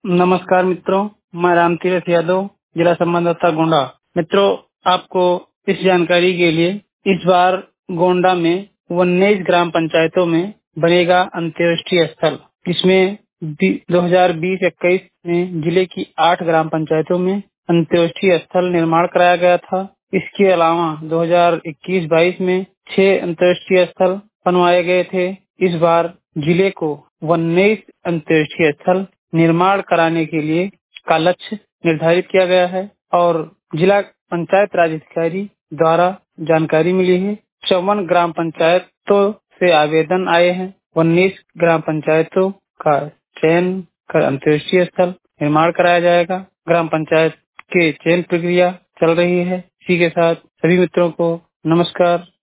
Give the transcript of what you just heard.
नमस्कार मित्रों, मैं रामतीरथ यादव, जिला संवाददाता गोंडा। मित्रों, आपको इस जानकारी के लिए, इस बार गोंडा में 19 ग्राम पंचायतों में बनेगा अंत्येष्टि स्थल। इसमें 2020-21 में जिले की 8 ग्राम पंचायतों में अंत्येष्टि स्थल निर्माण कराया गया था। इसके अलावा 2021-22 में 6 अंत्येष्टि स्थल बनवाए गए थे। इस बार जिले को 19 अंत्येष्टि स्थल निर्माण कराने के लिए का लक्ष्य निर्धारित किया गया है और जिला पंचायत राज अधिकारी द्वारा जानकारी मिली है। 54 ग्राम पंचायतों से आवेदन आए हैं। 19 ग्राम पंचायतों का चयन कर अंत्येष्टि स्थल निर्माण कराया जाएगा। ग्राम पंचायत के चयन प्रक्रिया चल रही है। इसी के साथ सभी मित्रों को नमस्कार।